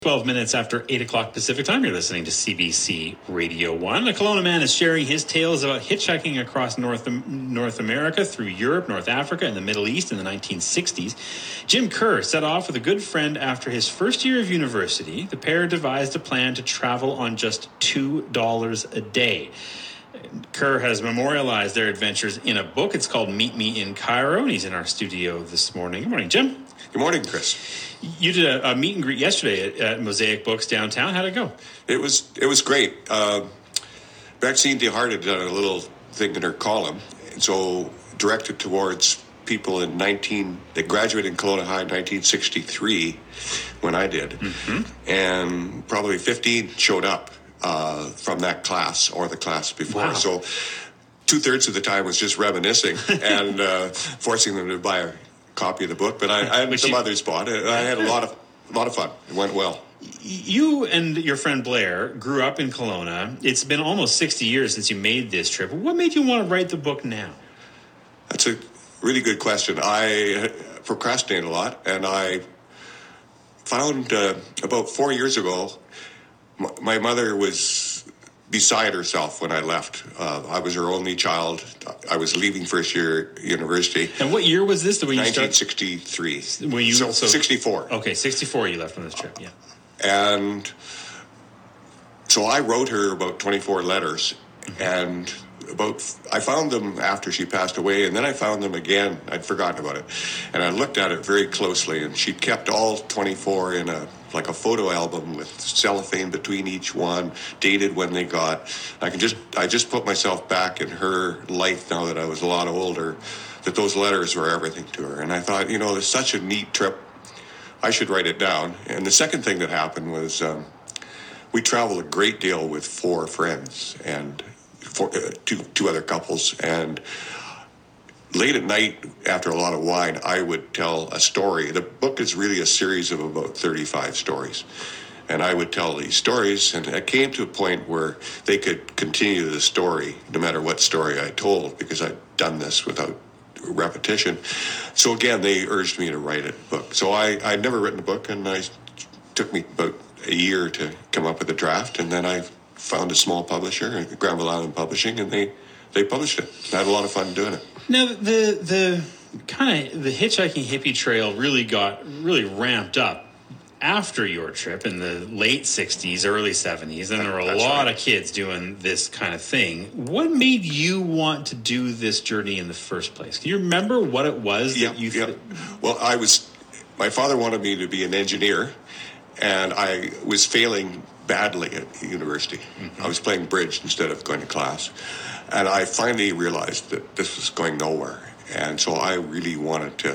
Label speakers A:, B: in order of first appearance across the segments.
A: 12 minutes after 8 o'clock Pacific time, you're listening to CBC Radio 1. A Kelowna man is sharing his tales about hitchhiking across North America, through Europe, North Africa, and the Middle East in the 1960s. Jim Kerr set off with a good friend after his first year of university. The pair devised a plan to travel on just $2 a day. Kerr has memorialized their adventures in a book. It's called Meet Me in Cairo, and he's in our studio this morning. Good morning, Jim.
B: Good morning, Chris.
A: You did a meet and greet yesterday at Mosaic Books downtown. How'd it go? It
B: was great. Maxine DeHart had done a little thing in her column, so directed towards people that graduated in Kelowna High in 1963 when I did. Mm-hmm. And probably 15 showed up from that class or the class before. Wow. So 2/3 of the time was just reminiscing and forcing them to buy a copy of the book, but I had some others bought it. I had a lot of fun. It went well.
A: You and your friend Blair grew up in Kelowna. It's been almost 60 years since you made this trip. What made you want to write the book now?
B: That's a really good question. I procrastinate a lot, and I found about 4 years ago, my mother was beside herself when I left. I was her only child. I was leaving first year university.
A: And what year was this?
B: 1963.
A: When you
B: 64.
A: Okay, 64 you left on this trip, yeah.
B: And so I wrote her about 24 letters, and I found them after she passed away, and then I found them again. I'd forgotten about it. And I looked at it very closely, and she kept all 24 in a photo album with cellophane between each one, dated when they got. I just put myself back in her life now that I was a lot older, that those letters were everything to her. And I thought, it's such a neat trip. I should write it down. And the second thing that happened was we traveled a great deal with 4 friends and two other couples. And late at night, after a lot of wine, I would tell a story. The book is really a series of about 35 stories. And I would tell these stories, and it came to a point where they could continue the story no matter what story I told, because I'd done this without repetition. So again, they urged me to write a book. So I'd never written a book, and it took me about a year to come up with a draft, and then I found a small publisher, Granville Island Publishing, and they published it. I had a lot of fun doing it.
A: Now, the hitchhiking hippie trail really ramped up after your trip in the late 60s, early 70s, and there were a lot of kids doing this kind of thing. What made you want to do this journey in the first place? Can you remember what it was that you...
B: Yeah. Well, my father wanted me to be an engineer, and I was failing badly at university. Mm-hmm. I was playing bridge instead of going to class. And I finally realized that this was going nowhere. And so I really wanted to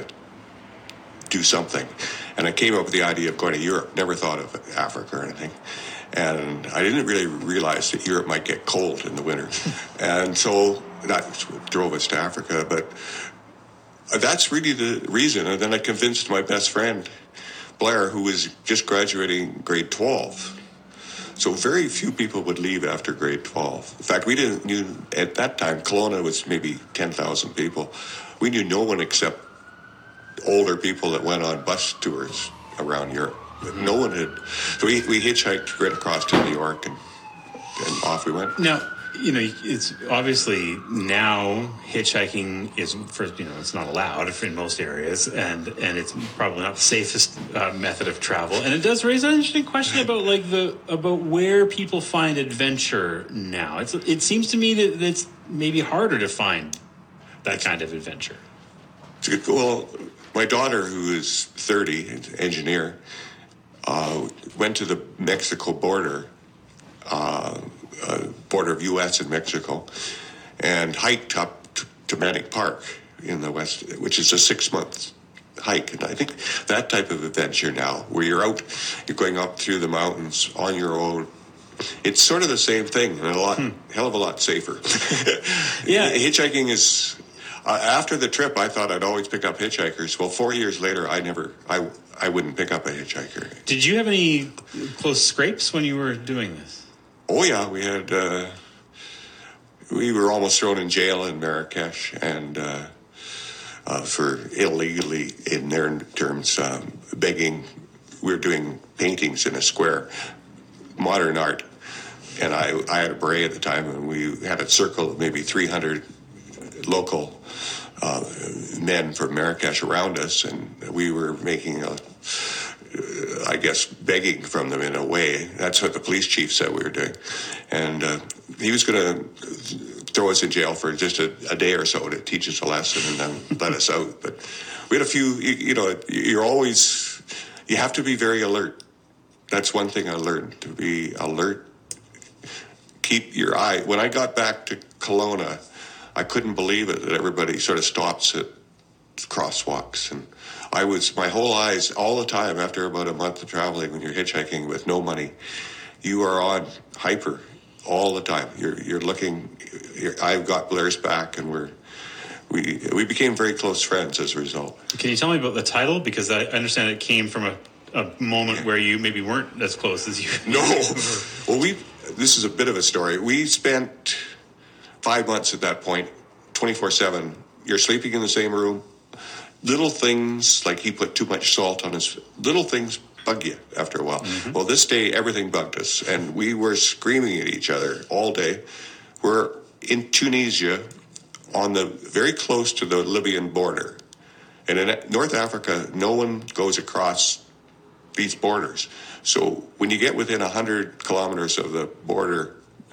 B: do something. And I came up with the idea of going to Europe. Never thought of Africa or anything. And I didn't really realize that Europe might get cold in the winter. And so that drove us to Africa. But that's really the reason. And then I convinced my best friend, Blair, who was just graduating grade 12. So very few people would leave after grade 12. In fact, we knew at that time, Kelowna was maybe 10,000 people. We knew no one except older people that went on bus tours around Europe. But no one had. So we hitchhiked right across to New York, and off we went.
A: Now, it's obviously now hitchhiking is it's not allowed in most areas, and it's probably not the safest method of travel. And it does raise an interesting question about about where people find adventure now. It seems to me that it's maybe harder to find that kind of adventure.
B: It's good. Well, my daughter, who is 30, an engineer, went to the Mexico border. Border of U.S. and Mexico, and hiked up to Manic Park in the west, which is a 6-month hike. And I think that type of adventure now, where you're going up through the mountains on your own, it's sort of the same thing, and hell of a lot safer.
A: Yeah,
B: hitchhiking is. After the trip, I thought I'd always pick up hitchhikers. Well, 4 years later, I wouldn't pick up a hitchhiker.
A: Did you have any close scrapes when you were doing this?
B: Oh yeah, we had. We were almost thrown in jail in Marrakesh, and for illegally, in their terms, begging we were doing paintings in a square, modern art. And I had a beret at the time, and we had a circle of maybe 300 local men from Marrakesh around us, and we were making I guess, begging from them in a way. That's what the police chief said we were doing. And he was going to throw us in jail for just a day or so to teach us a lesson and then let us out. But we had a few, you have to be very alert. That's one thing I learned, to be alert. Keep your eye. When I got back to Kelowna, I couldn't believe it that everybody sort of stops at crosswalks. And my whole eyes all the time after about a month of traveling, when you're hitchhiking with no money, you are on hyper all the time. You're looking. I've got Blair's back, and we became very close friends as a result.
A: Can you tell me about the title? Because I understand it came from a moment where you maybe weren't as close as you.
B: No. Well, this is a bit of a story. We spent 5 months at that point, 24/7. You're sleeping in the same room. Little things, like he put too much salt on his... Little things bug you after a while. Mm-hmm. Well, this day, everything bugged us, and we were screaming at each other all day. We're in Tunisia, very close to the Libyan border. And in North Africa, no one goes across these borders. So when you get within 100 kilometers of the border,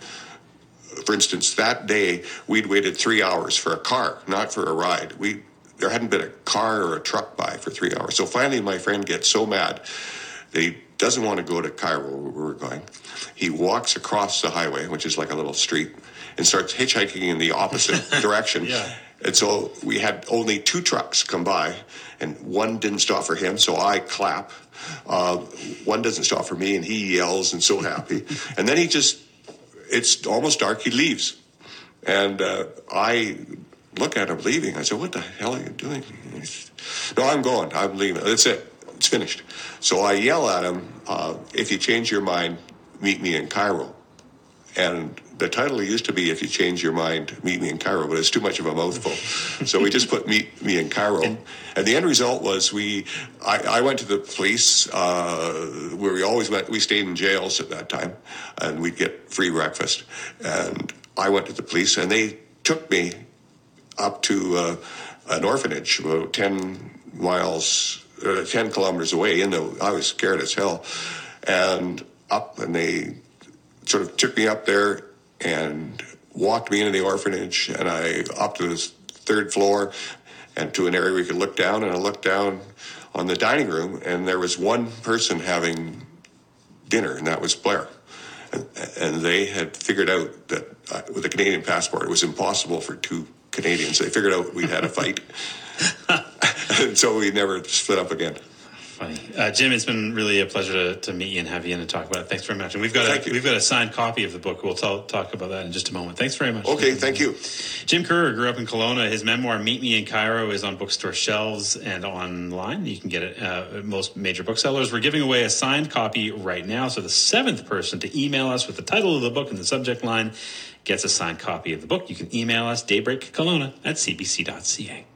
B: for instance, that day, we'd waited 3 hours for a car, not for a ride. There hadn't been a car or a truck by for 3 hours. So finally, my friend gets so mad that he doesn't want to go to Cairo, where we were going. He walks across the highway, which is like a little street, and starts hitchhiking in the opposite direction. Yeah. And so we had only 2 trucks come by, and one didn't stop for him, so I clap. One doesn't stop for me, and he yells and so happy. And then it's almost dark, he leaves. And I look at him leaving. I said, "What the hell are you doing?" "No, I'm going. I'm leaving. That's it. It's finished." So I yell at him, "If you change your mind, meet me in Cairo." And the title used to be, "If you change your mind, meet me in Cairo," but it's too much of a mouthful. So we just put "meet me in Cairo." And the end result was I went to the police, where we always went. We stayed in jails at that time, and we'd get free breakfast. And I went to the police, and they took me up to an orphanage about 10 kilometers away. I was scared as hell. And they sort of took me up there and walked me into the orphanage, and I up to the 3rd floor and to an area where you could look down, and I looked down on the dining room, and there was one person having dinner, and that was Blair. And they had figured out that with a Canadian passport, it was impossible for 2 Canadians. They figured out we'd had a fight. And so we never split up again.
A: Funny. Jim, it's been really a pleasure to meet you and have you in and talk about it. Thanks very much. And we've got a signed copy of the book. We'll talk about that in just a moment. Thanks very much.
B: Okay, thank you.
A: Jim Kerr grew up in Kelowna. His memoir, Meet Me in Cairo, is on bookstore shelves and online. You can get it at most major booksellers. We're giving away a signed copy right now. So the 7th person to email us with the title of the book and the subject line gets a signed copy of the book. You can email us, daybreakkelowna@cbc.ca.